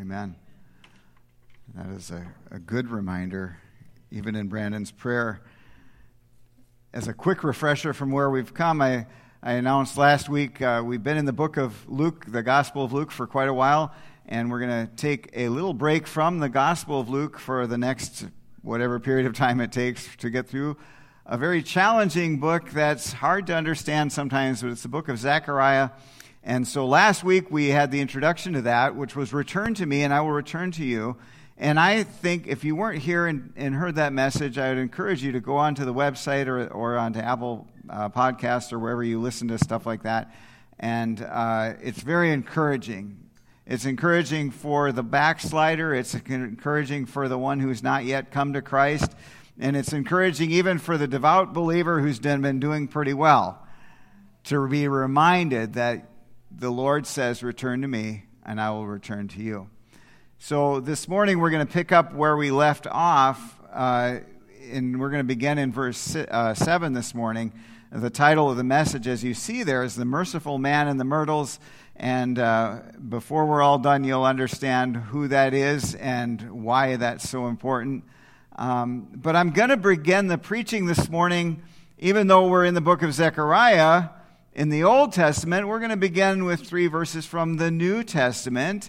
Amen. That is a good reminder, even in Brandon's prayer. As a quick refresher from where we've come, I announced last week we've been in the book of Luke, the Gospel of Luke, for quite a while, and we're going to take a little break from the Gospel of Luke for the next whatever period of time it takes to get through a very challenging book that's hard to understand sometimes, but it's the book of Zechariah. And so last week we had the introduction to that, which was "Return to me, and I will return to you." And I think if you weren't here and heard that message, I would encourage you to go onto the website or onto Apple Podcasts or wherever you listen to stuff like that. And it's very encouraging. It's encouraging for the backslider. It's encouraging for the one who's not yet come to Christ. And it's encouraging even for the devout believer who's been doing pretty well to be reminded that the Lord says, "Return to me, and I will return to you." So this morning we're going to pick up where we left off, and we're going to begin in verse 7 this morning. The title of the message, as you see there, is "The Merciful Man and the Myrtles." And before we're all done, you'll understand who that is and why that's so important. But I'm going to begin the preaching this morning, even though we're in the book of Zechariah in the Old Testament. We're going to begin with 3 verses from the New Testament.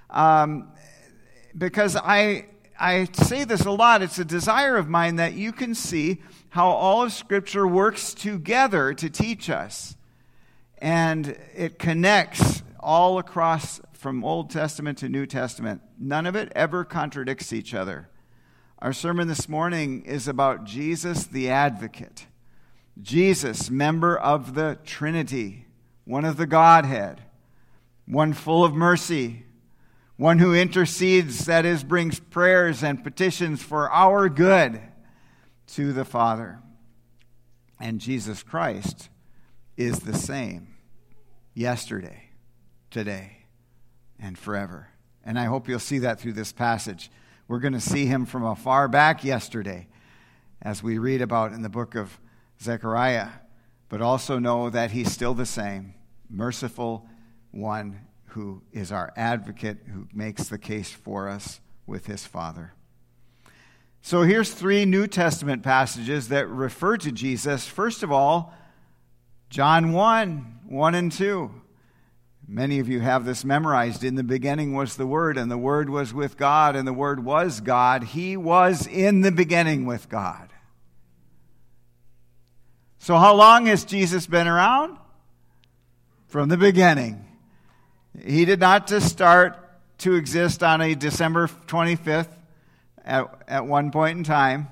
Because I say this a lot, it's a desire of mine that you can see how all of Scripture works together to teach us. And it connects all across from Old Testament to New Testament. None of it ever contradicts each other. Our sermon this morning is about Jesus the Advocate. Jesus, member of the Trinity, one of the Godhead, one full of mercy, one who intercedes, that is, brings prayers and petitions for our good to the Father. And Jesus Christ is the same yesterday, today, and forever. And I hope you'll see that through this passage. We're going to see him from afar back yesterday, as we read about in the book of Zechariah, but also know that he's still the same, merciful one who is our advocate, who makes the case for us with his Father. So here's 3 New Testament passages that refer to Jesus. First of all, John 1 and 2. Many of you have this memorized. "In the beginning was the Word, and the Word was with God, and the Word was God. He was in the beginning with God." So how long has Jesus been around? From the beginning. He did not just start to exist on a December 25th at one point in time,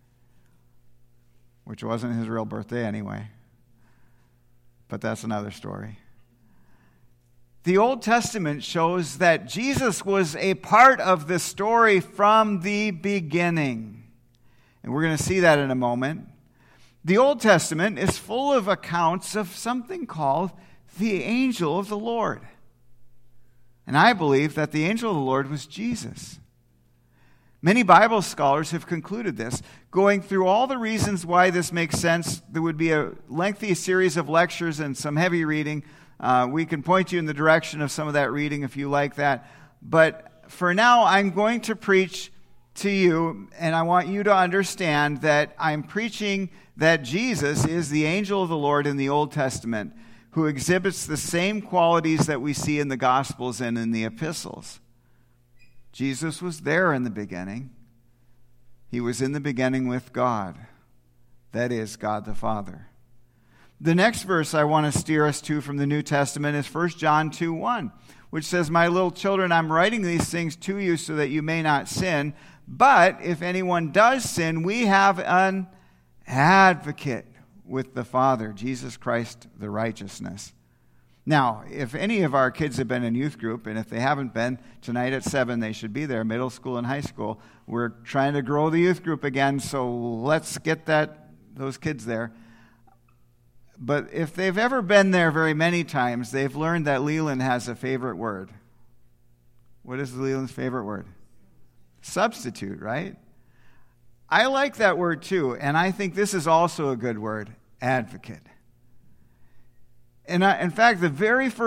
which wasn't his real birthday anyway. But that's another story. The Old Testament shows that Jesus was a part of the story from the beginning. And we're going to see that in a moment. The Old Testament is full of accounts of something called the angel of the Lord. And I believe that the angel of the Lord was Jesus. Many Bible scholars have concluded this. Going through all the reasons why this makes sense, there would be a lengthy series of lectures and some heavy reading. We can point you in the direction of some of that reading if you like that. But for now, I'm going to preach to you, and I want you to understand that I'm preaching that Jesus is the angel of the Lord in the Old Testament, who exhibits the same qualities that we see in the Gospels and in the epistles. Jesus was there in the beginning. He was in the beginning with God. That is, God the Father. The next verse I want to steer us to from the New Testament is 1 John 2:1, which says, "My little children, I'm writing these things to you so that you may not sin. But if anyone does sin, we have an advocate with the Father, Jesus Christ the righteousness." Now, if any of our kids have been in youth group, and if they haven't been, tonight at 7 they should be there, middle school and high school. We're trying to grow the youth group again, so let's get those kids there. But if they've ever been there very many times, they've learned that Leland has a favorite word. What is Leland's favorite word? Substitute, right? I like that word too, and I think this is also a good word, advocate. And in fact, the very first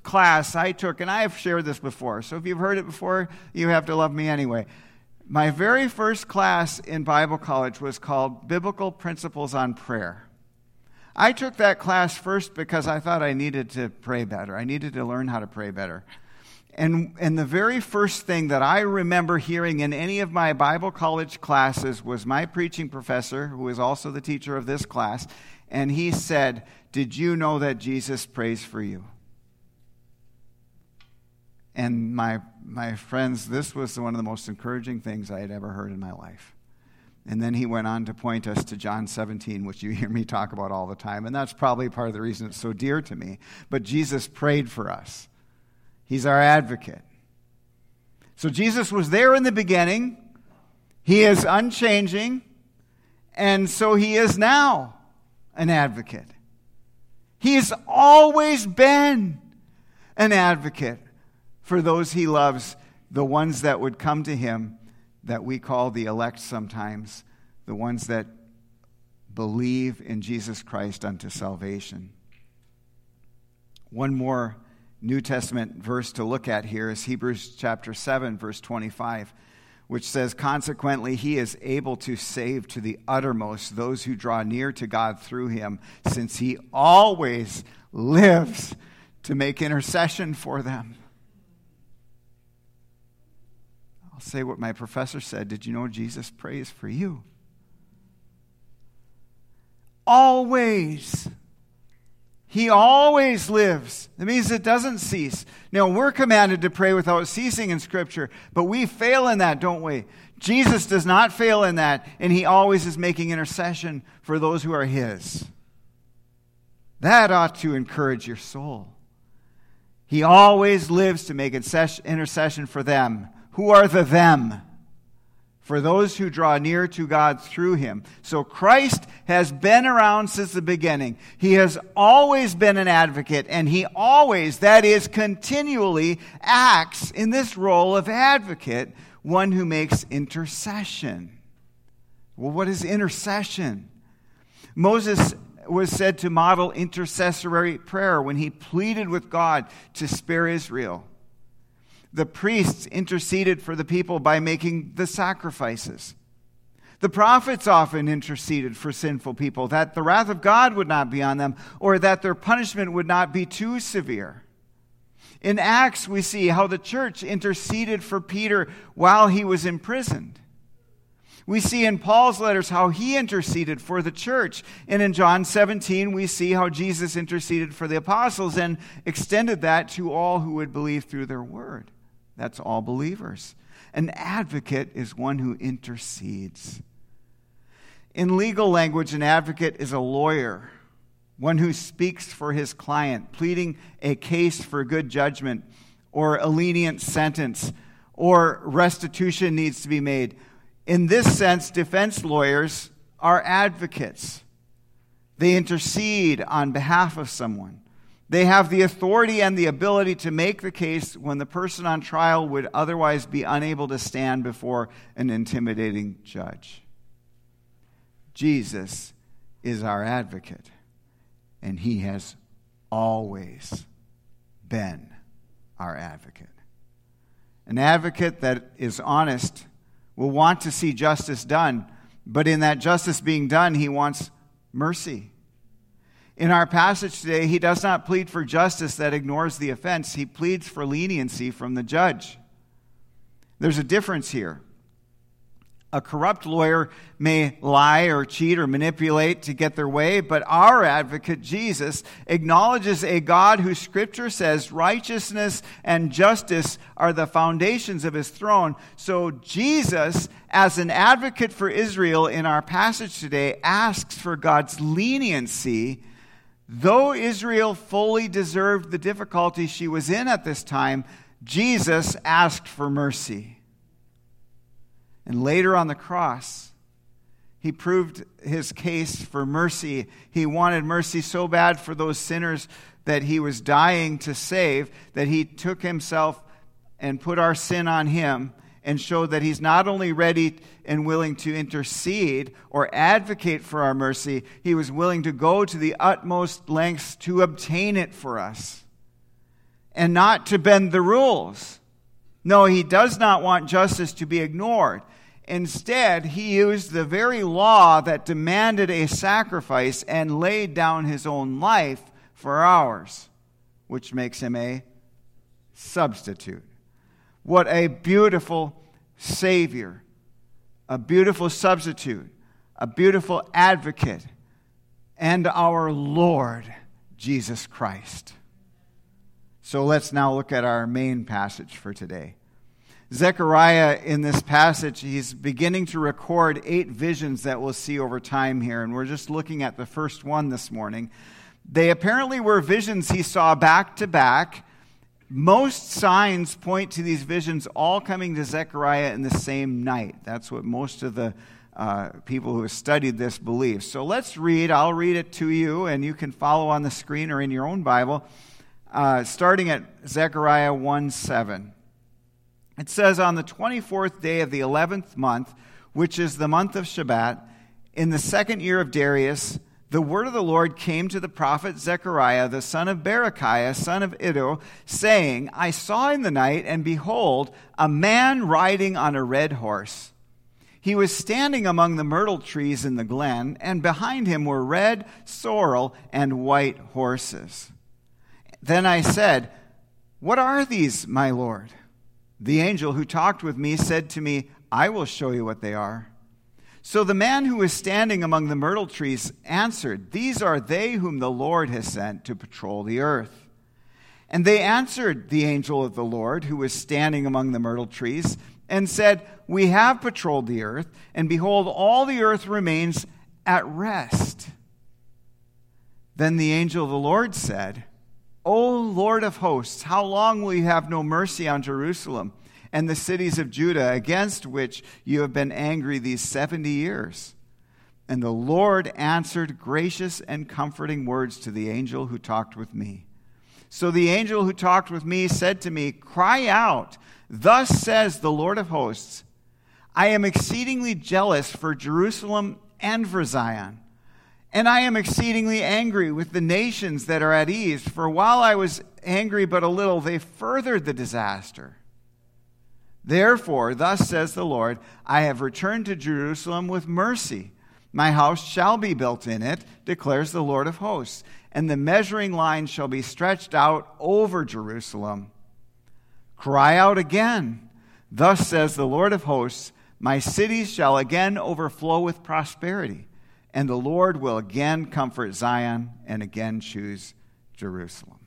class I took, and I have shared this before, so if you've heard it before, you have to love me anyway. My very first class in Bible college was called Biblical Principles on Prayer. I took that class first because I thought I needed to pray better. I needed to learn how to pray better. And the very first thing that I remember hearing in any of my Bible college classes was my preaching professor, who was also the teacher of this class, and he said, "Did you know that Jesus prays for you?" And my friends, this was one of the most encouraging things I had ever heard in my life. And then he went on to point us to John 17, which you hear me talk about all the time. And that's probably part of the reason it's so dear to me. But Jesus prayed for us. He's our advocate. So Jesus was there in the beginning. He is unchanging. And so he is now an advocate. He has always been an advocate for those he loves, the ones that would come to him, that we call the elect sometimes, the ones that believe in Jesus Christ unto salvation. One more New Testament verse to look at here is Hebrews chapter 7, verse 25, which says, "Consequently, he is able to save to the uttermost those who draw near to God through him, since he always lives to make intercession for them." I'll say what my professor said. Did you know Jesus prays for you? Always. He always lives. That means it doesn't cease. Now, we're commanded to pray without ceasing in Scripture, but we fail in that, don't we? Jesus does not fail in that, and he always is making intercession for those who are his. That ought to encourage your soul. He always lives to make intercession for them. Who are the them? For those who draw near to God through him. So Christ has been around since the beginning. He has always been an advocate, and he always, that is, continually acts in this role of advocate, one who makes intercession. Well, what is intercession? Moses was said to model intercessory prayer when he pleaded with God to spare Israel. The priests interceded for the people by making the sacrifices. The prophets often interceded for sinful people, that the wrath of God would not be on them, or that their punishment would not be too severe. In Acts, we see how the church interceded for Peter while he was imprisoned. We see in Paul's letters how he interceded for the church. And in John 17, we see how Jesus interceded for the apostles and extended that to all who would believe through their word. That's all believers. An advocate is one who intercedes. In legal language, an advocate is a lawyer, one who speaks for his client, pleading a case for good judgment or a lenient sentence or restitution needs to be made. In this sense, defense lawyers are advocates. They intercede on behalf of someone. They have the authority and the ability to make the case when the person on trial would otherwise be unable to stand before an intimidating judge. Jesus is our advocate, and he has always been our advocate. An advocate that is honest will want to see justice done, but in that justice being done, he wants mercy. In our passage today, he does not plead for justice that ignores the offense. He pleads for leniency from the judge. There's a difference here. A corrupt lawyer may lie or cheat or manipulate to get their way, but our advocate, Jesus, acknowledges a God who Scripture says righteousness and justice are the foundations of his throne. So Jesus, as an advocate for Israel in our passage today, asks for God's leniency. Though Israel fully deserved the difficulty she was in at this time, Jesus asked for mercy. And later on the cross, he proved his case for mercy. He wanted mercy so bad for those sinners that he was dying to save, that he took himself and put our sin on him and showed that he's not only ready and willing to intercede or advocate for our mercy, he was willing to go to the utmost lengths to obtain it for us. and not to bend the rules. No, he does not want justice to be ignored. Instead, he used the very law that demanded a sacrifice and laid down his own life for ours, which makes him a substitute. What a beautiful Savior, a beautiful substitute, a beautiful advocate, and our Lord Jesus Christ. So let's now look at our main passage for today. Zechariah, in this passage, he's beginning to record 8 visions that we'll see over time here, and we're just looking at the first one this morning. They apparently were visions he saw back to back. Most signs point to these visions all coming to Zechariah in the same night. That's what most of the people who have studied this believe. So let's read. I'll read it to you, and you can follow on the screen or in your own Bible, starting at Zechariah 1:7. It says, "On the 24th day of the 11th month, which is the month of Shebat, in the 2nd year of Darius, the word of the Lord came to the prophet Zechariah, the son of Berechiah, son of Iddo, saying, I saw in the night, and behold, a man riding on a red horse. He was standing among the myrtle trees in the glen, and behind him were red, sorrel, and white horses. Then I said, What are these, my Lord? The angel who talked with me said to me, I will show you what they are. So the man who was standing among the myrtle trees answered, These are they whom the Lord has sent to patrol the earth. And they answered the angel of the Lord who was standing among the myrtle trees and said, We have patrolled the earth, and behold, all the earth remains at rest. Then the angel of the Lord said, O Lord of hosts, how long will you have no mercy on Jerusalem and the cities of Judah, against which you have been angry these 70 years? And the Lord answered gracious and comforting words to the angel who talked with me. So the angel who talked with me said to me, Cry out, thus says the Lord of hosts, I am exceedingly jealous for Jerusalem and for Zion. And I am exceedingly angry with the nations that are at ease, for while I was angry but a little, they furthered the disaster. Therefore, thus says the Lord, I have returned to Jerusalem with mercy. My house shall be built in it, declares the Lord of hosts, and the measuring line shall be stretched out over Jerusalem. Cry out again. Thus says the Lord of hosts, my cities shall again overflow with prosperity, and the Lord will again comfort Zion and again choose Jerusalem.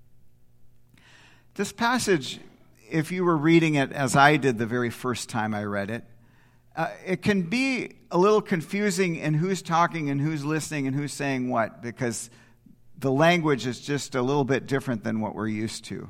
This passage, if you were reading it as I did the very first time I read it, it can be a little confusing in who's talking and who's listening and who's saying what, because the language is just a little bit different than what we're used to.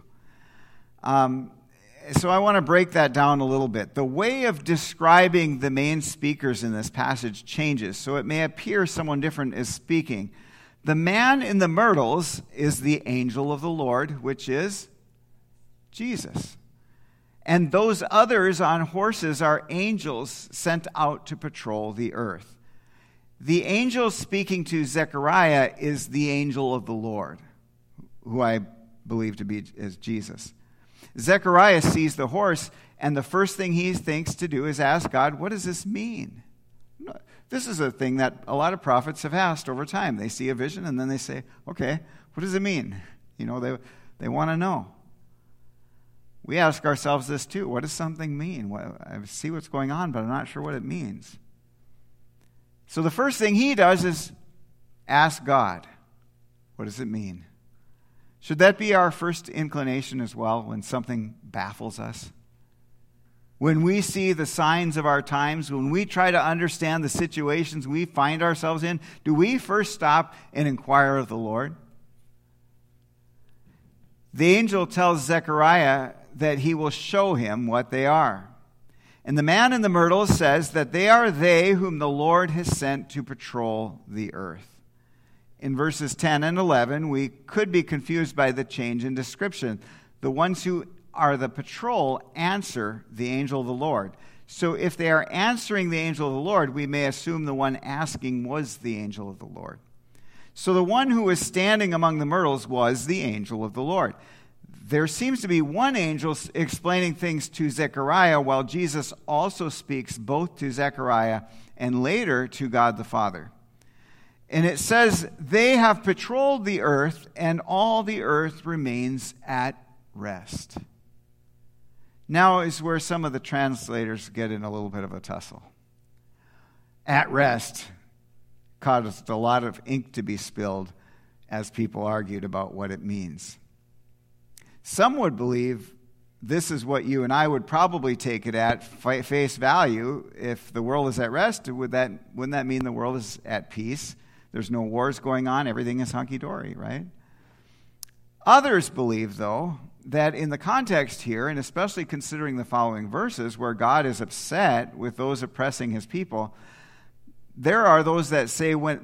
So I want to break that down a little bit. The way of describing the main speakers in this passage changes, so it may appear someone different is speaking. The man in the myrtles is the angel of the Lord, which is Jesus. And those others on horses are angels sent out to patrol the earth. The angel speaking to Zechariah is the angel of the Lord, who I believe to be is Jesus. Zechariah sees the horse, and the first thing he thinks to do is ask God, what does this mean? This is a thing that a lot of prophets have asked over time. They see a vision, and then they say, okay, what does it mean? You know, they want to know. We ask ourselves this too. What does something mean? Well, I see what's going on, but I'm not sure what it means. So the first thing he does is ask God, what does it mean? Should that be our first inclination as well when something baffles us? When we see the signs of our times, when we try to understand the situations we find ourselves in, do we first stop and inquire of the Lord? The angel tells Zechariah that he will show him what they are. And the man in the myrtle says that they are they whom the Lord has sent to patrol the earth. In verses 10 and 11, we could be confused by the change in description. The ones who are the patrol answer the angel of the Lord. So if they are answering the angel of the Lord, we may assume the one asking was the angel of the Lord. So the one who was standing among the myrtles was the angel of the Lord. there seems to be one angel explaining things to Zechariah, while Jesus also speaks both to Zechariah and later to God the Father. And it says, they have patrolled the earth, and all the earth remains at rest. Now is where some of the translators get in a little bit of a tussle. At rest caused a lot of ink to be spilled as people argued about what it means. Some would believe this is what you and I would probably take it at face value. If the world is at rest, wouldn't that mean the world is at peace? There's no wars going on. Everything is hunky-dory, right? Others believe, though, that in the context here, and especially considering the following verses where God is upset with those oppressing his people, there are those that say when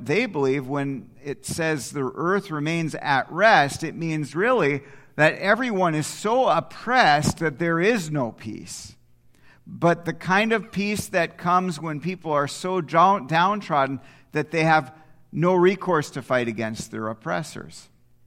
it says the earth remains at rest, it means really that everyone is so oppressed that there is no peace. But the kind of peace that comes when people are so downtrodden that they have no recourse to fight against their oppressors.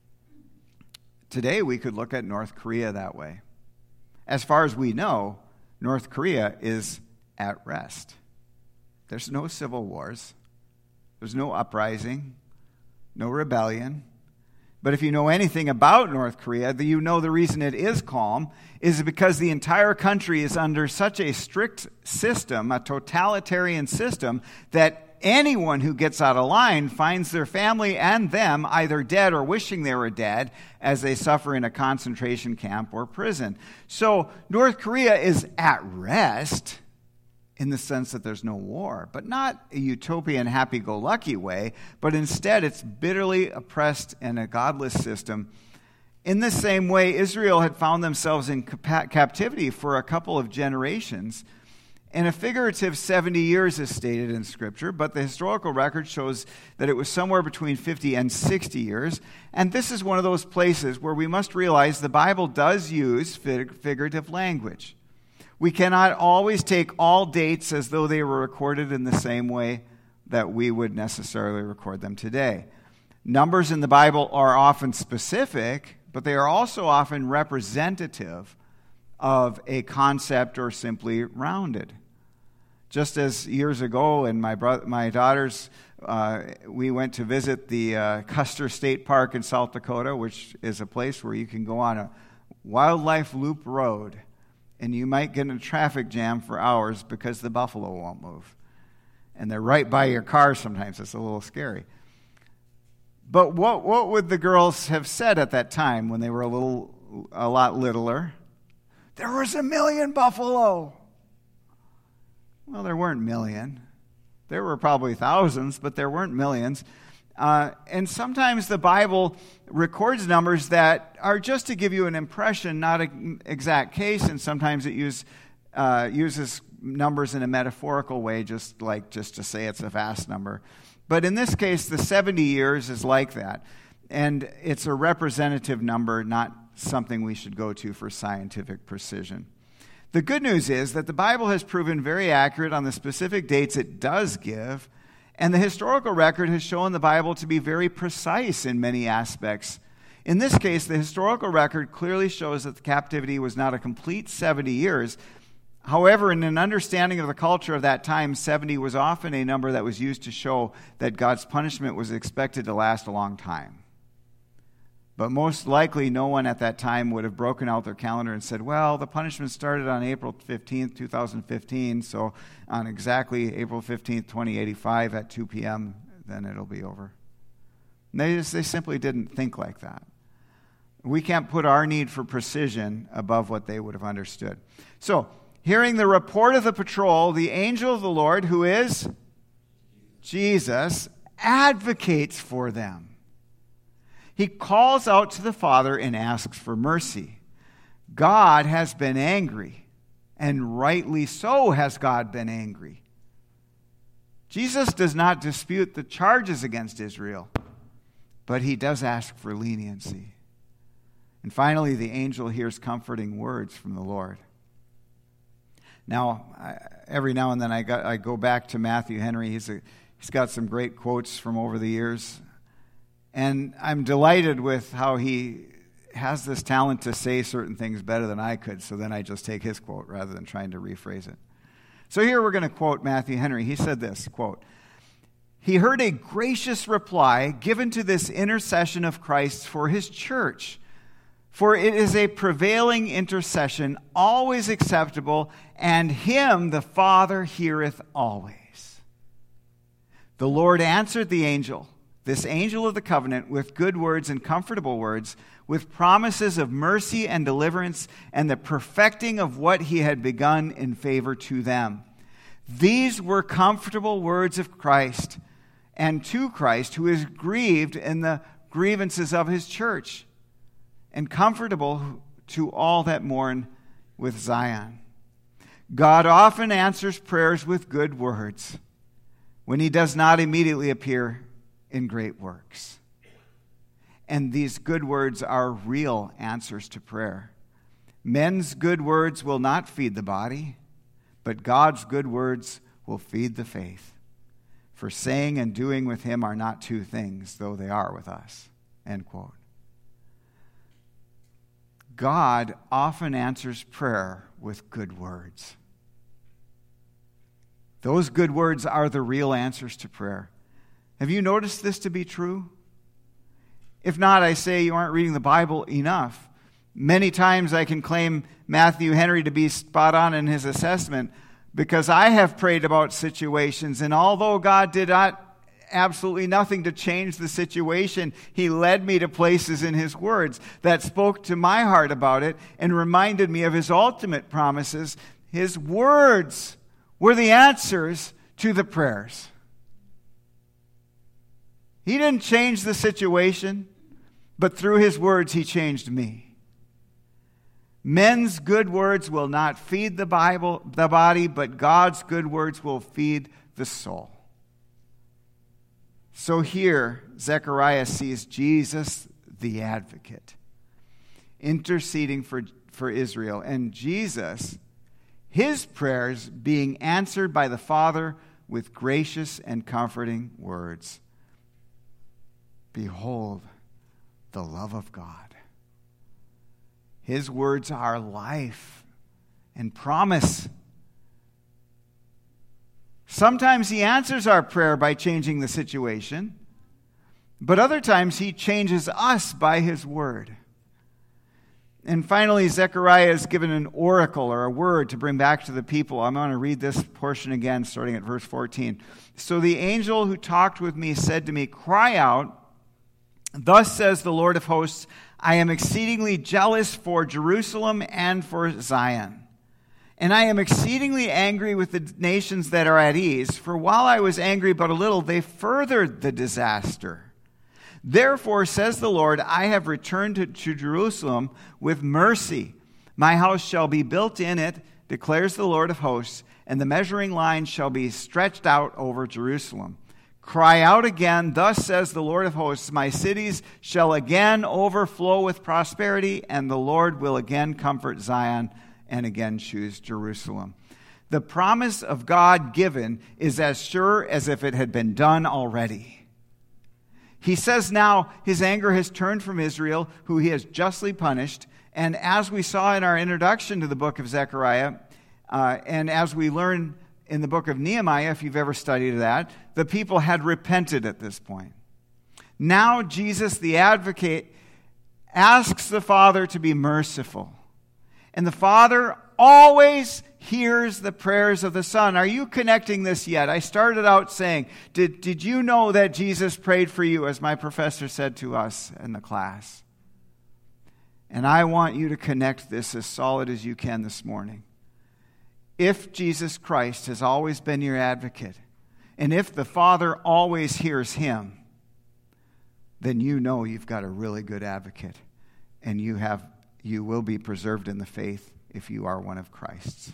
Today we could look at North Korea that way. As far as we know, North Korea is at rest. There's no civil wars. There's no uprising, no rebellion. But if you know anything about North Korea, you know the reason it is calm is because the entire country is under such a strict system, a totalitarian system, that anyone who gets out of line finds their family and them either dead or wishing they were dead as they suffer in a concentration camp or prison. So North Korea is at rest in the sense that there's no war, but not a utopian, happy-go-lucky way, but instead it's bitterly oppressed in a godless system. In the same way, Israel had found themselves in captivity for a couple of generations, and a figurative 70 years is stated in Scripture, but the historical record shows that it was somewhere between 50 and 60 years, and this is one of those places where we must realize the Bible does use figurative language. We cannot always take all dates as though they were recorded in the same way that we would necessarily record them today. Numbers in the Bible are often specific, but they are also often representative of a concept or simply rounded. Just as years ago, in my daughters, we went to visit the Custer State Park in South Dakota, which is a place where you can go on a wildlife loop road, and you might get in a traffic jam for hours because the buffalo won't move. And they're right by your car sometimes. It's a little scary. But what would the girls have said at that time when they were a lot littler? There was 1 million buffalo. Well, there weren't million. There were probably thousands, but there weren't millions. And sometimes the Bible records numbers that are just to give you an impression, not an exact case, and sometimes it uses numbers in a metaphorical way, just to say it's a vast number. But in this case, the 70 years is like that, and it's a representative number, not something we should go to for scientific precision. The good news is that the Bible has proven very accurate on the specific dates it does give, and the historical record has shown the Bible to be very precise in many aspects. In this case, the historical record clearly shows that the captivity was not a complete 70 years. However, in an understanding of the culture of that time, 70 was often a number that was used to show that God's punishment was expected to last a long time. But most likely, no one at that time would have broken out their calendar and said, well, the punishment started on April 15th, 2015, so on exactly April 15th, 2085 at 2 p.m., then it'll be over. And they simply didn't think like that. We can't put our need for precision above what they would have understood. So, hearing the report of the patrol, the angel of the Lord, who is Jesus, advocates for them. He calls out to the Father and asks for mercy. God has been angry, and rightly so has God been angry. Jesus does not dispute the charges against Israel, but he does ask for leniency. And finally, the angel hears comforting words from the Lord. Now, every now and then I go back to Matthew Henry. He's got some great quotes from over the years. And I'm delighted with how he has this talent to say certain things better than I could, so then I just take his quote rather than trying to rephrase it. So here we're going to quote Matthew Henry. He said this, quote, "He heard a gracious reply given to this intercession of Christ for his church. For it is a prevailing intercession, always acceptable, and him the Father heareth always. The Lord answered the angel, this angel of the covenant, with good words and comfortable words, with promises of mercy and deliverance, and the perfecting of what he had begun in favor to them. These were comfortable words of Christ, and to Christ, who is grieved in the grievances of his church, and comfortable to all that mourn with Zion. God often answers prayers with good words when he does not immediately appear in great works. And these good words are real answers to prayer. Men's good words will not feed the body, but God's good words will feed the faith. For saying and doing with him are not two things, though they are with us." End quote. God often answers prayer with good words. Those good words are the real answers to prayer. Have you noticed this to be true? If not, I say you aren't reading the Bible enough. Many times I can claim Matthew Henry to be spot on in his assessment because I have prayed about situations, and although God did absolutely nothing to change the situation, he led me to places in his words that spoke to my heart about it and reminded me of his ultimate promises. His words were the answers to the prayers. He didn't change the situation, but through his words he changed me. Men's good words will not feed the body, but God's good words will feed the soul. So here, Zechariah sees Jesus, the advocate, interceding for Israel. And Jesus, his prayers being answered by the Father with gracious and comforting words. Behold, the love of God. His words are life and promise. Sometimes he answers our prayer by changing the situation, but other times he changes us by his word. And finally, Zechariah is given an oracle or a word to bring back to the people. I'm going to read this portion again, starting at verse 14. "So the angel who talked with me said to me, 'Cry out, thus says the Lord of hosts, I am exceedingly jealous for Jerusalem and for Zion. And I am exceedingly angry with the nations that are at ease, for while I was angry but a little, they furthered the disaster. Therefore, says the Lord, I have returned to Jerusalem with mercy. My house shall be built in it, declares the Lord of hosts, and the measuring line shall be stretched out over Jerusalem. Cry out again, thus says the Lord of hosts, my cities shall again overflow with prosperity, and the Lord will again comfort Zion and again choose Jerusalem.'" The promise of God given is as sure as if it had been done already. He says now his anger has turned from Israel, who he has justly punished. And as we saw in our introduction to the book of Zechariah, and as we learn in the book of Nehemiah, if you've ever studied that, the people had repented at this point. Now Jesus, the advocate, asks the Father to be merciful. And the Father always hears the prayers of the Son. Are you connecting this yet? I started out saying, did you know that Jesus prayed for you, as my professor said to us in the class? And I want you to connect this as solid as you can this morning. If Jesus Christ has always been your advocate, and if the Father always hears him, then you know you've got a really good advocate, and you will be preserved in the faith if you are one of Christ's.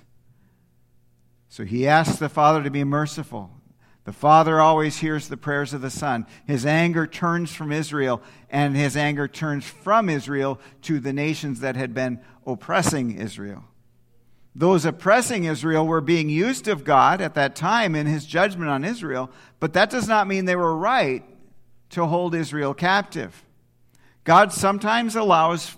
So he asks the Father to be merciful. The Father always hears the prayers of the Son. His anger turns from Israel, and his anger turns from Israel to the nations that had been oppressing Israel. Those oppressing Israel were being used of God at that time in his judgment on Israel, but that does not mean they were right to hold Israel captive. God sometimes allows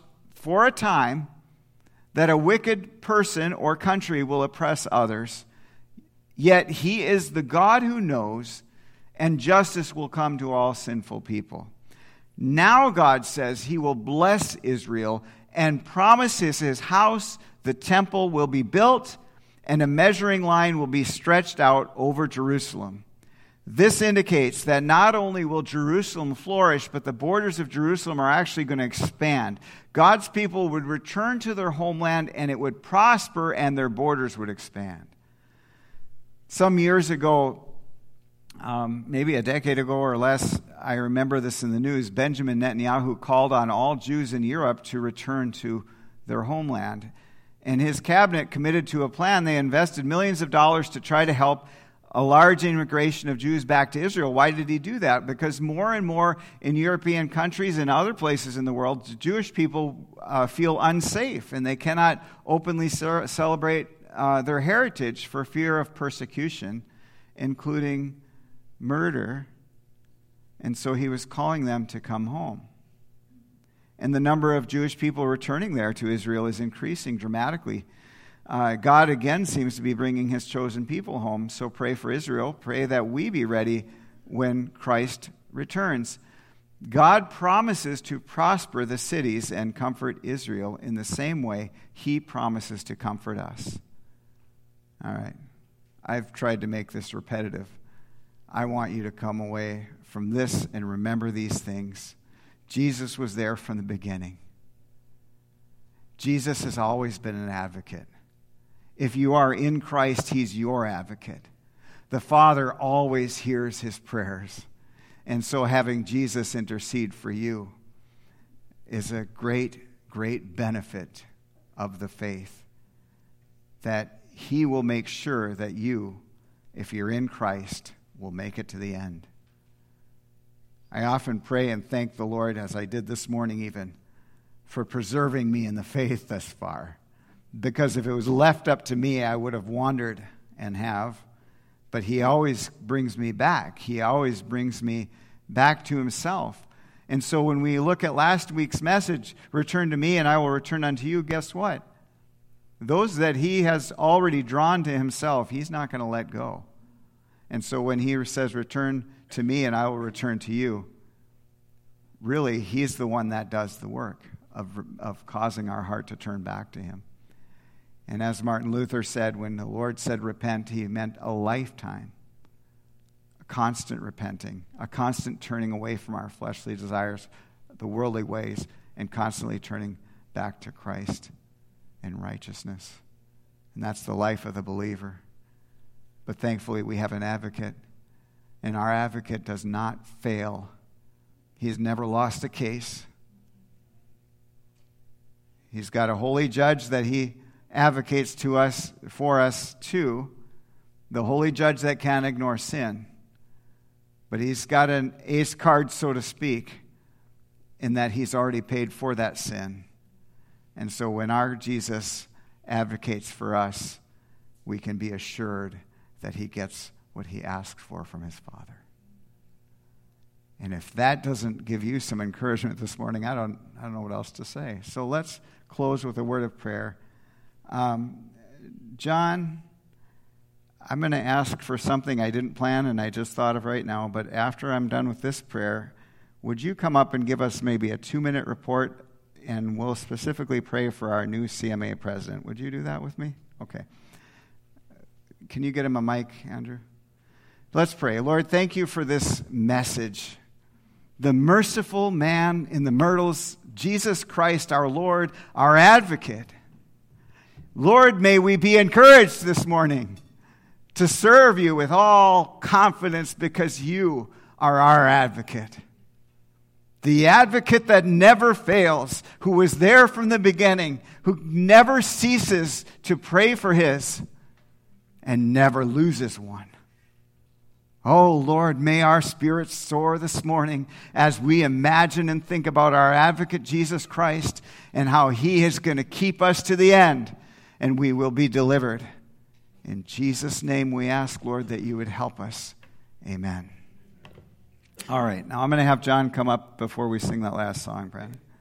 for a time that a wicked person or country will oppress others, yet he is the God who knows, and justice will come to all sinful people. Now God says he will bless Israel and promises his house, the temple, will be built, and a measuring line will be stretched out over Jerusalem. This indicates that not only will Jerusalem flourish, but the borders of Jerusalem are actually going to expand. God's people would return to their homeland, and it would prosper, and their borders would expand. Some years ago, maybe a decade ago or less, I remember this in the news, Benjamin Netanyahu called on all Jews in Europe to return to their homeland. And his cabinet committed to a plan. They invested millions of dollars to try to help a large immigration of Jews back to Israel. Why did he do that? Because more and more in European countries and other places in the world, Jewish people feel unsafe, and they cannot openly celebrate their heritage for fear of persecution, including murder. And so he was calling them to come home. And the number of Jewish people returning there to Israel is increasing dramatically. God again seems to be bringing his chosen people home. So pray for Israel. Pray that we be ready when Christ returns. God promises to prosper the cities and comfort Israel in the same way he promises to comfort us. All right. I've tried to make this repetitive. I want you to come away from this and remember these things. Jesus was there from the beginning. Jesus has always been an advocate. If you are in Christ, he's your advocate. The Father always hears his prayers. And so having Jesus intercede for you is a great, great benefit of the faith. That he will make sure that you, if you're in Christ, will make it to the end. I often pray and thank the Lord, as I did this morning even, for preserving me in the faith thus far. Because if it was left up to me, I would have wandered and have. But he always brings me back. He always brings me back to himself. And so when we look at last week's message, return to me and I will return unto you, guess what? Those that he has already drawn to himself, he's not going to let go. And so when he says, return to me and I will return to you, really, he's the one that does the work of causing our heart to turn back to him. And as Martin Luther said, when the Lord said repent, he meant a lifetime, a constant repenting, a constant turning away from our fleshly desires, the worldly ways, and constantly turning back to Christ and righteousness. And that's the life of the believer. But thankfully, we have an advocate, and our advocate does not fail. He has never lost a case. He's got a holy judge that he advocates to us, for us too, the holy judge that can't ignore sin. But he's got an ace card, so to speak, in that he's already paid for that sin. And so when our Jesus advocates for us, we can be assured that he gets what he asks for from his Father. And if that doesn't give you some encouragement this morning, I don't know what else to say. So let's close with a word of prayer. John, I'm going to ask for something I didn't plan and I just thought of right now, but after I'm done with this prayer, would you come up and give us maybe a 2-minute report, and we'll specifically pray for our new CMA president. Would you do that with me? Okay. Can you get him a mic, Andrew? Let's pray. Lord, thank you for this message. The merciful man in the myrtles, Jesus Christ, our Lord, our advocate. Lord, may we be encouraged this morning to serve you with all confidence because you are our advocate. The advocate that never fails, who was there from the beginning, who never ceases to pray for his and never loses one. Oh, Lord, may our spirits soar this morning as we imagine and think about our advocate, Jesus Christ, and how he is going to keep us to the end, and we will be delivered. In Jesus' name we ask, Lord, that you would help us. Amen. All right, now I'm going to have John come up before we sing that last song, Brandon.